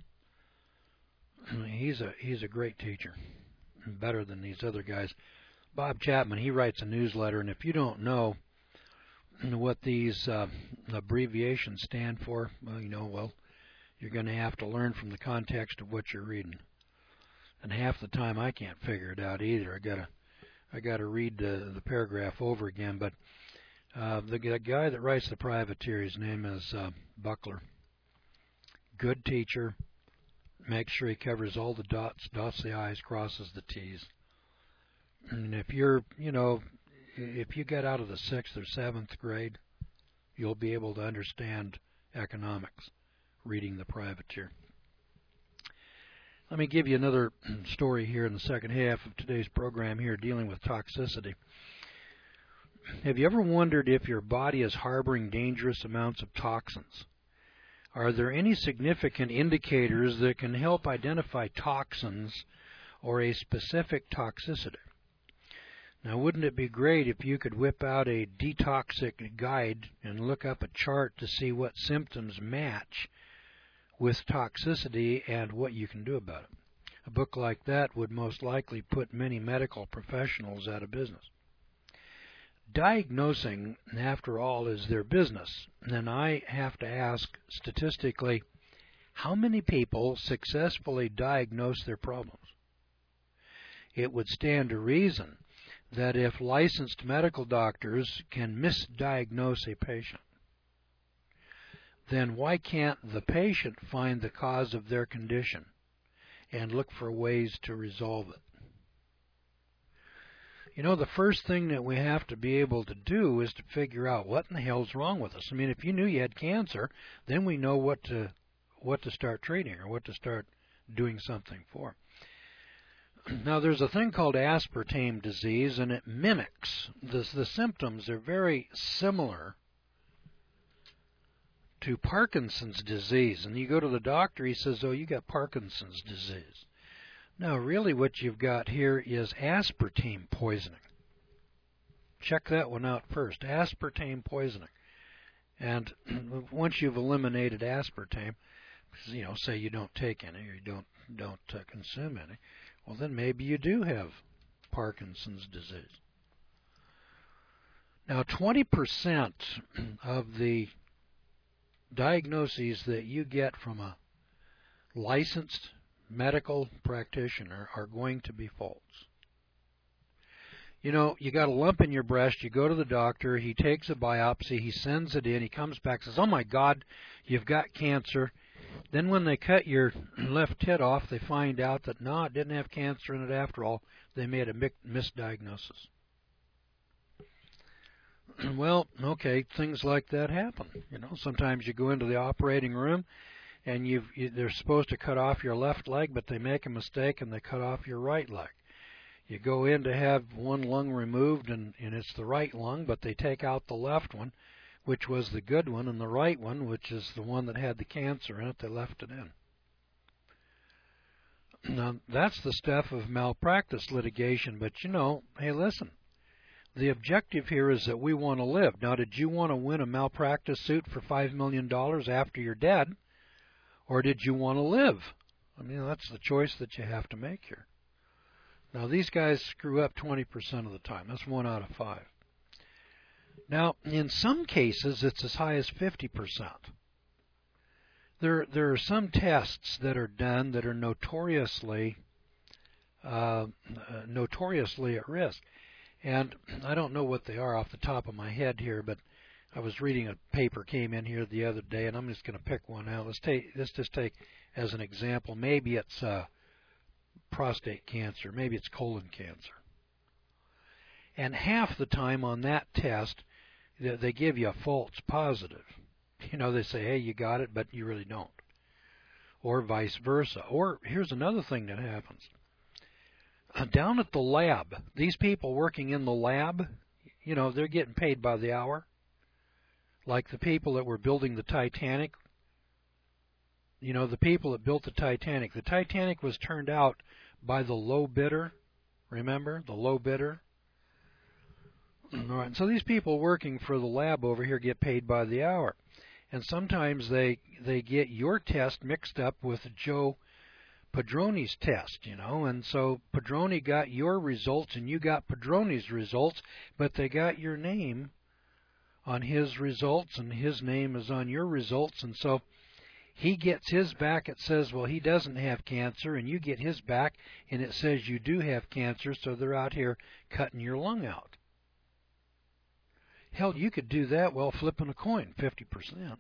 He's a he's a great teacher, better than these other guys. Bob Chapman, he writes a newsletter, and if you don't know what these uh, abbreviations stand for, well, you know, well, you're going to have to learn from the context of what you're reading. And half the time I can't figure it out either. I gotta I gotta read the, the paragraph over again. But uh, the, the guy that writes the Privateer, his name is uh, Buckler. Good teacher. Makes sure he covers all the dots, dots the I's, crosses the T's. And if you're, you know, if you get out of the sixth or seventh grade, you'll be able to understand economics reading the Privateer. Let me give you another story here in the second half of today's program here dealing with toxicity. Have you ever wondered if your body is harboring dangerous amounts of toxins? Are there any significant indicators that can help identify toxins or a specific toxicity? Now, wouldn't it be great if you could whip out a detoxic guide and look up a chart to see what symptoms match with toxicity and what you can do about it? A book like that would most likely put many medical professionals out of business. Diagnosing, after all, is their business, and I have to ask statistically, how many people successfully diagnose their problems? It would stand to reason that if licensed medical doctors can misdiagnose a patient, then why can't the patient find the cause of their condition and look for ways to resolve it? You know, the first thing that we have to be able to do is to figure out what in the hell's wrong with us. I mean, if you knew you had cancer, then we know what to what to start treating or what to start doing something for. Now, there's a thing called aspartame disease, and it mimics. The, the symptoms are very similar to Parkinson's disease. And you go to the doctor, he says, oh, you got Parkinson's disease. Now, really what you've got here is aspartame poisoning. Check that one out first, aspartame poisoning. And once you've eliminated aspartame, you know, say you don't take any or you don't, don't uh, consume any, well, then maybe you do have Parkinson's disease. Now, twenty percent of the diagnoses that you get from a licensed medical practitioner are going to be false. You know, you got a lump in your breast, you go to the doctor, he takes a biopsy, he sends it in, he comes back, says, oh my God, you've got cancer. Then when they cut your left tit off, they find out that, no, it didn't have cancer in it after all. They made a misdiagnosis. Well, okay, things like that happen. You know, sometimes you go into the operating room and you've, you, they're supposed to cut off your left leg, but they make a mistake and they cut off your right leg. You go in to have one lung removed, and, and it's the right lung, but they take out the left one, which was the good one, and the right one, which is the one that had the cancer in it, they left it in. Now, that's the stuff of malpractice litigation, but you know, hey, listen, the objective here is that we want to live. Now, did you want to win a malpractice suit for five million dollars after you're dead? Or did you want to live? I mean, that's the choice that you have to make here. Now, these guys screw up twenty percent of the time. That's one out of five. Now, in some cases, it's as high as fifty percent. There, there are some tests that are done that are notoriously, uh, notoriously at risk. And I don't know what they are off the top of my head here, but I was reading a paper came in here the other day, and I'm just going to pick one out. Let's take let's just take as an example. Maybe it's uh, prostate cancer. Maybe it's colon cancer. And half the time on that test, they give you a false positive. You know, they say, hey, you got it, but you really don't. Or vice versa. Or here's another thing that happens. Uh, down at the lab, these people working in the lab, you know, they're getting paid by the hour. Like the people that were building the Titanic. You know, the people that built the Titanic. The Titanic was turned out by the low bidder. Remember? The low bidder. All right. So these people working for the lab over here get paid by the hour. And sometimes they they get your test mixed up with Joe Padroni's test, you know. And so Padroni got your results and you got Padroni's results, but they got your name on his results and his name is on your results. And so he gets his back, it says, well, he doesn't have cancer, and you get his back, and it says you do have cancer, so they're out here cutting your lung out. Hell, you could do that while flipping a coin, fifty percent.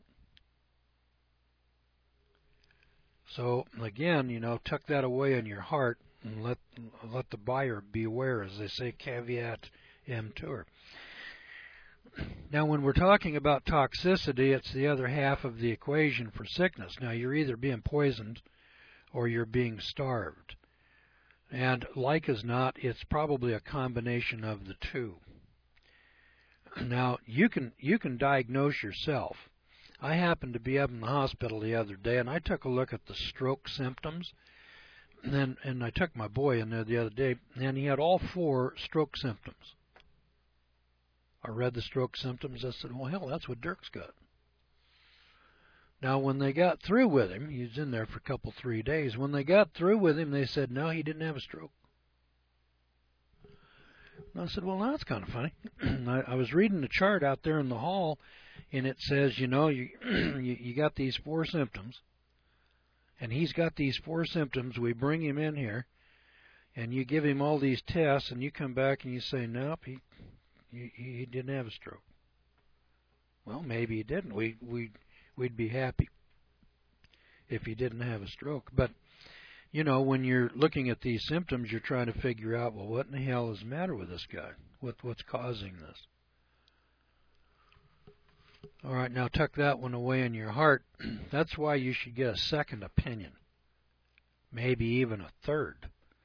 So, again, you know, tuck that away in your heart and let let the buyer beware, as they say, caveat emptor. Now, when we're talking about toxicity, it's the other half of the equation for sickness. Now, you're either being poisoned or you're being starved. And like as not, it's probably a combination of the two. Now, you can you can diagnose yourself. I happened to be up in the hospital the other day, and I took a look at the stroke symptoms. And then, and I took my boy in there the other day, and he had all four stroke symptoms. I read the stroke symptoms. I said, well, hell, that's what Dirk's got. Now, when they got through with him, he was in there for a couple, three days. When they got through with him, they said, no, he didn't have a stroke. And I said, well, that's kind of funny. I, I was reading the chart out there in the hall, and it says, you know, you, you you got these four symptoms, and he's got these four symptoms. We bring him in here, and you give him all these tests, and you come back and you say, nope, he he, he didn't have a stroke. Well, maybe he didn't. We we we'd be happy if he didn't have a stroke. But you know, when you're looking at these symptoms, you're trying to figure out, well, what in the hell is the matter with this guy? What what's causing this? All right, now tuck that one away in your heart. That's why you should get a second opinion, maybe even a third,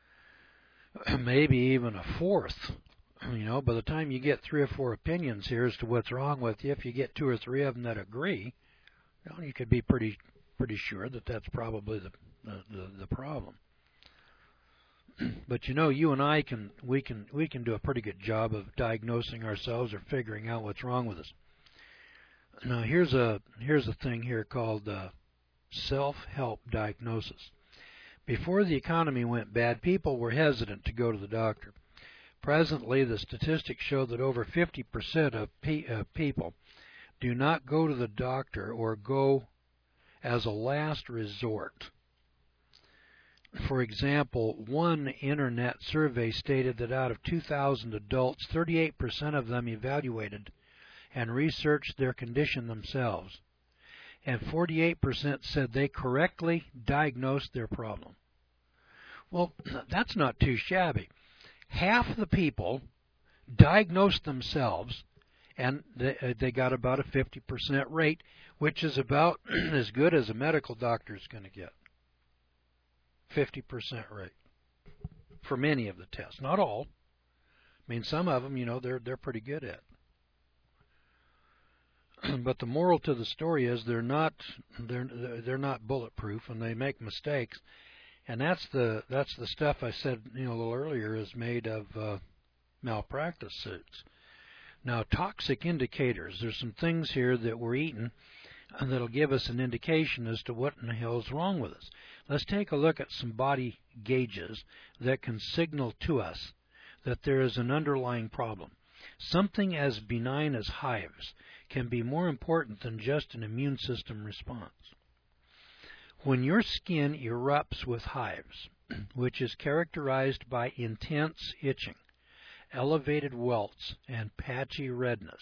maybe even a fourth. You know, by the time you get three or four opinions here as to what's wrong with you, if you get two or three of them that agree, you know, you could be pretty pretty sure that that's probably the the, the, the problem. But you know, you and I can we can we can do a pretty good job of diagnosing ourselves or figuring out what's wrong with us. Now, here's a here's a thing here called uh, self-help diagnosis. Before the economy went bad, people were hesitant to go to the doctor. Presently, the statistics show that over fifty percent of pe uh, people do not go to the doctor or go as a last resort. For example, one internet survey stated that out of two thousand adults, thirty-eight percent of them evaluated and researched their condition themselves, and forty-eight percent said they correctly diagnosed their problem. Well, that's not too shabby. Half the people diagnosed themselves, and they, they got about a fifty percent rate, which is about as good as a medical doctor is going to get. fifty percent rate for many of the tests, not all. I mean, some of them, you know, they're they're pretty good at. But the moral to the story is they're not they're they're not bulletproof, and they make mistakes. And that's the that's the stuff I said, you know, a little earlier is made of uh, malpractice suits. Now, toxic indicators. There's some things here that we're eating that'll give us an indication as to what in the hell is wrong with us. Let's take a look at some body gauges that can signal to us that there is an underlying problem. Something as benign as hives can be more important than just an immune system response. When your skin erupts with hives, which is characterized by intense itching, elevated welts, and patchy redness,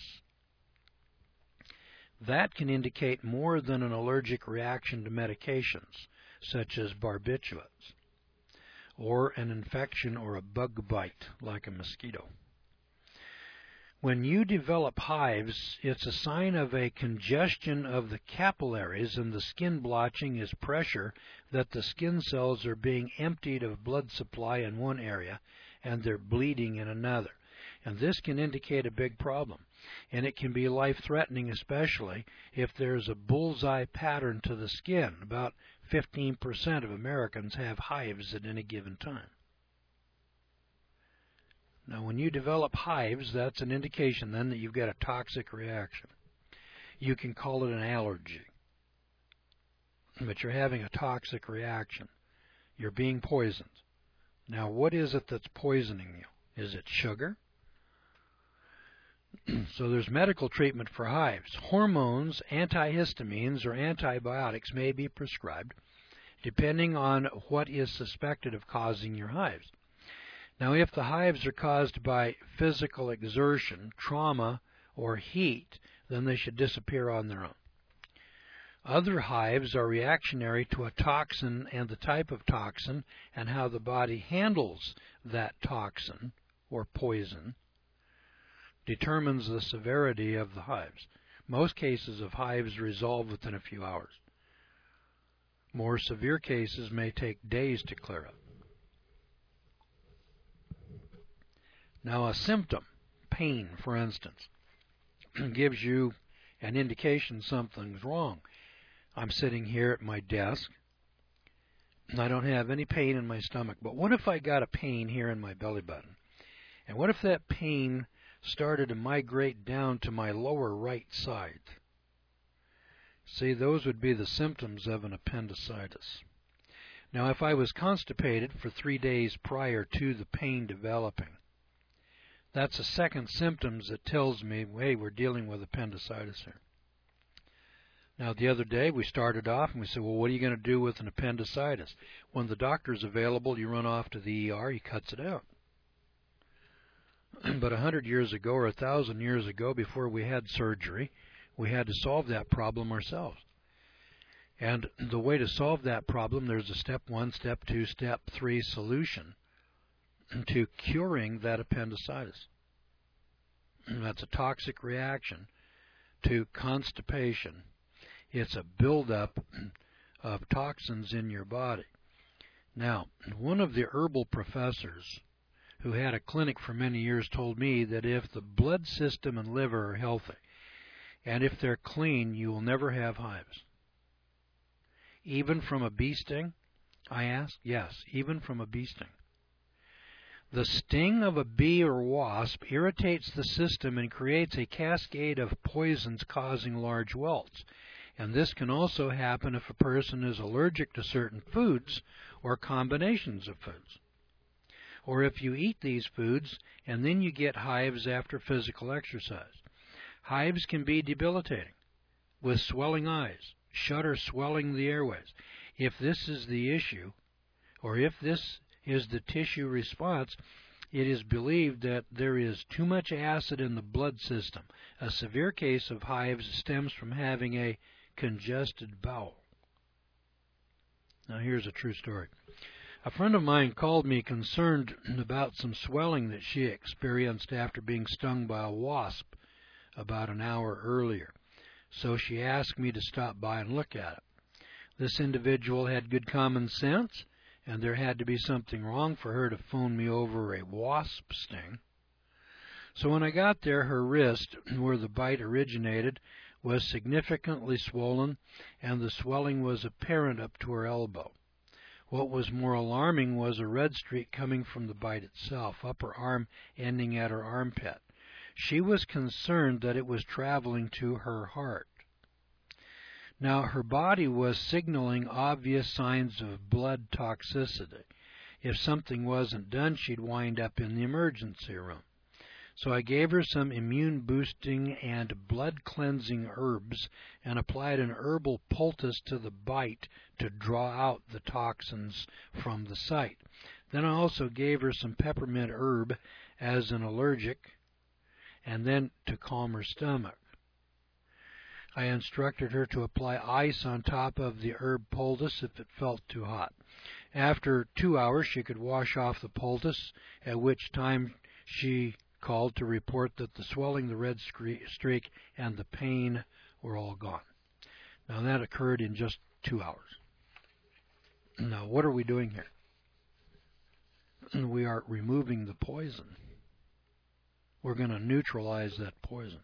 that can indicate more than an allergic reaction to medications, such as barbiturates, or an infection or a bug bite like a mosquito. When you develop hives, it's a sign of a congestion of the capillaries, and the skin blotching is pressure that the skin cells are being emptied of blood supply in one area and they're bleeding in another. And this can indicate a big problem. And it can be life-threatening, especially if there's a bullseye pattern to the skin. About fifteen percent of Americans have hives at any given time. Now, when you develop hives, that's an indication then that you've got a toxic reaction. You can call it an allergy, but you're having a toxic reaction. You're being poisoned. Now, what is it that's poisoning you? Is it sugar? So there's medical treatment for hives. Hormones, antihistamines, or antibiotics may be prescribed depending on what is suspected of causing your hives. Now, if the hives are caused by physical exertion, trauma, or heat, then they should disappear on their own. Other hives are reactionary to a toxin, and the type of toxin and how the body handles that toxin or poison determines the severity of the hives. Most cases of hives resolve within a few hours. More severe cases may take days to clear up. Now, a symptom, pain, for instance, gives you an indication something's wrong. I'm sitting here at my desk, and I don't have any pain in my stomach. But what if I got a pain here in my belly button? And what if that pain started to migrate down to my lower right side? See, those would be the symptoms of an appendicitis. Now, if I was constipated for three days prior to the pain developing, that's a second symptom that tells me, hey, we're dealing with appendicitis here. Now, the other day we started off and we said, well, what are you going to do with an appendicitis? When the doctor's available, you run off to the E R, he cuts it out. But a hundred years ago or a thousand years ago, before we had surgery, we had to solve that problem ourselves. And the way to solve that problem, there's a step one, step two, step three solution to curing that appendicitis. And that's a toxic reaction to constipation. It's a buildup of toxins in your body. Now, one of the herbal professors who had a clinic for many years told me that if the blood system and liver are healthy, and if they're clean, you will never have hives. Even from a bee sting? I asked. Yes, even from a bee sting. The sting of a bee or wasp irritates the system and creates a cascade of poisons causing large welts. And this can also happen if a person is allergic to certain foods or combinations of foods. Or if you eat these foods and then you get hives after physical exercise. Hives can be debilitating with swelling eyes, shudder swelling the airways. If this is the issue, or if this is the tissue response, it is believed that there is too much acid in the blood system. A severe case of hives stems from having a congested bowel. Now here's a true story. A friend of mine called me concerned about some swelling that she experienced after being stung by a wasp about an hour earlier. So she asked me to stop by and look at it. This individual had good common sense, and there had to be something wrong for her to phone me over a wasp sting. So when I got there, her wrist, where the bite originated, was significantly swollen, and the swelling was apparent up to her elbow. What was more alarming was a red streak coming from the bite itself, upper arm ending at her armpit. She was concerned that it was traveling to her heart. Now, her body was signaling obvious signs of blood toxicity. If something wasn't done, she'd wind up in the emergency room. So I gave her some immune-boosting and blood-cleansing herbs and applied an herbal poultice to the bite to draw out the toxins from the site. Then I also gave her some peppermint herb as an allergic, and then to calm her stomach. I instructed her to apply ice on top of the herb poultice if it felt too hot. After two hours, she could wash off the poultice, at which time she called to report that the swelling, the red streak, and the pain were all gone. Now, that occurred in just two hours. Now, what are we doing here? We are removing the poison. we're going to neutralize that poison.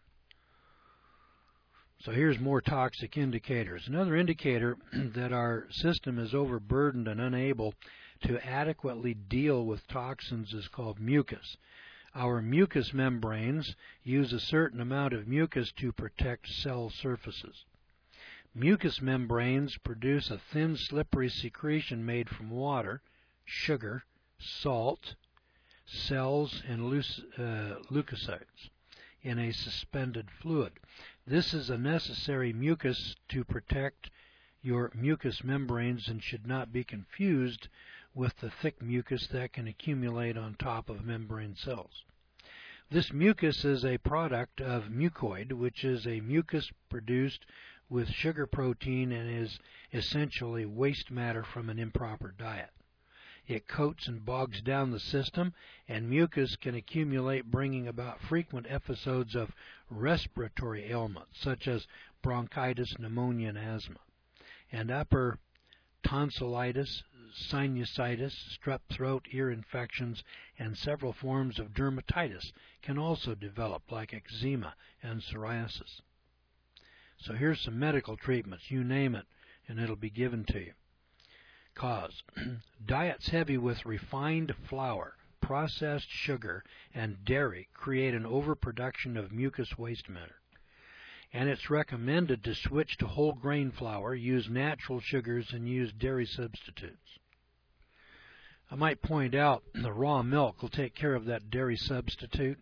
So here's more toxic indicators. Another indicator that our system is overburdened and unable to adequately deal with toxins is called mucus. Our mucous membranes use a certain amount of mucus to protect cell surfaces. Mucous membranes produce a thin, slippery secretion made from water, sugar, salt, cells, and uh, leukocytes in a suspended fluid. This is a necessary mucus to protect your mucous membranes and should not be confused with the thick mucus that can accumulate on top of membrane cells. This mucus is a product of mucoid, which is a mucus produced with sugar protein and is essentially waste matter from an improper diet. It coats and bogs down the system, and mucus can accumulate, bringing about frequent episodes of respiratory ailments, such as bronchitis, pneumonia, and asthma. And upper tonsillitis, sinusitis, strep throat, ear infections, and several forms of dermatitis can also develop, like eczema and psoriasis. So here's some medical treatments. You name it, and it'll be given to you. Cause. Diets heavy with refined flour, processed sugar, and dairy create an overproduction of mucus waste matter. And it's recommended to switch to whole grain flour, use natural sugars, and use dairy substitutes. I might point out the raw milk will take care of that dairy substitute.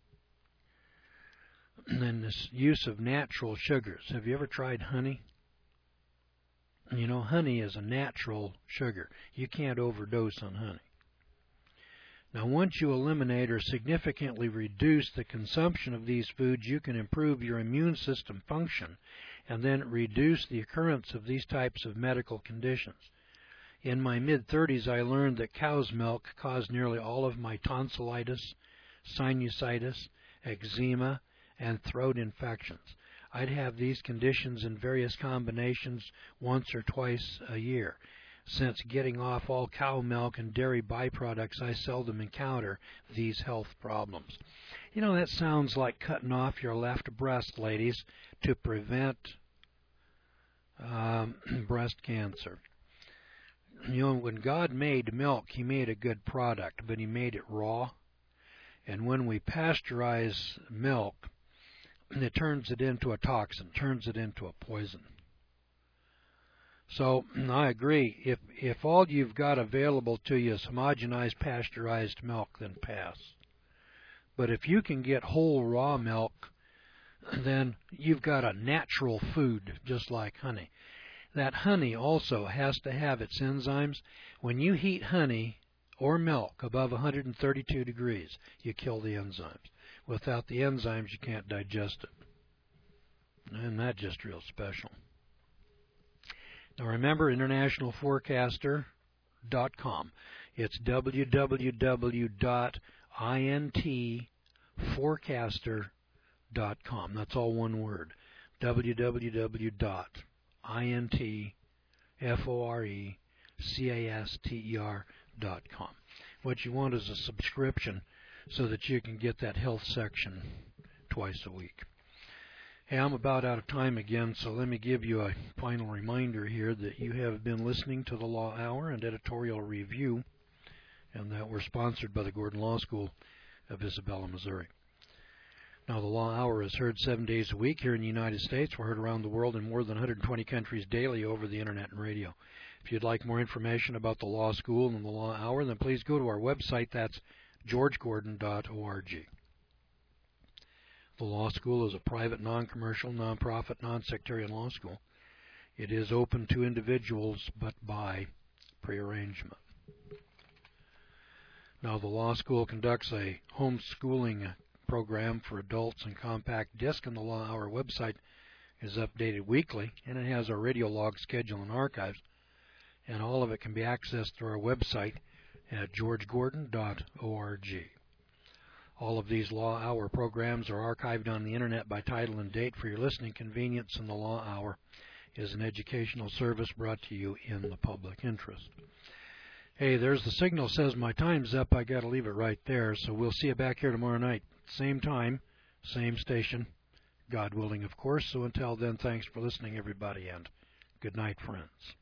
And then this use of natural sugars. Have you ever tried honey? You know, honey is a natural sugar. You can't overdose on honey. Now, once you eliminate or significantly reduce the consumption of these foods, you can improve your immune system function and then reduce the occurrence of these types of medical conditions. In my mid thirties, I learned that cow's milk caused nearly all of my tonsillitis, sinusitis, eczema, and throat infections. I'd have these conditions in various combinations once or twice a year. Since getting off all cow milk and dairy byproducts, I seldom encounter these health problems. You know, that sounds like cutting off your left breast, ladies, to prevent um, breast cancer. You know, when God made milk, He made a good product, but He made it raw. And when we pasteurize milk, it turns it into a toxin, turns it into a poison. So I agree. If if all you've got available to you is homogenized pasteurized milk, then pass. But if you can get whole raw milk, then you've got a natural food just like honey. That honey also has to have its enzymes. When you heat honey or milk above one hundred thirty-two degrees, you kill the enzymes. Without the enzymes, you can't digest it. And that's just real special. Now remember, international forecaster dot com. It's w w w dot int forecaster dot com. That's all one word. w w w dot int forecaster dot com. What you want is a subscription so that you can get that health section twice a week. Hey, I'm about out of time again, so let me give you a final reminder here that you have been listening to the Law Hour and Editorial Review, and that we're sponsored by the Gordon Law School of Isabella, Missouri. Now, the Law Hour is heard seven days a week here in the United States. We're heard around the world in more than one hundred twenty countries daily over the Internet and radio. If you'd like more information about the Law School and the Law Hour, then please go to our website. That's george gordon dot org. The Law School is a private, non-commercial, non-profit, non-sectarian law school. It is open to individuals, but by prearrangement. Now, the Law School conducts a homeschooling program for adults in compact disc, and the Law Hour website is updated weekly, and it has our radio log schedule and archives, and all of it can be accessed through our website at george gordon dot org. All of these Law Hour programs are archived on the Internet by title and date for your listening convenience, and the Law Hour is an educational service brought to you in the public interest. Hey, there's the signal says my time's up. I got to leave it right there, so we'll see you back here tomorrow night, same time, same station, God willing, of course. So until then, thanks for listening, everybody, and good night, friends.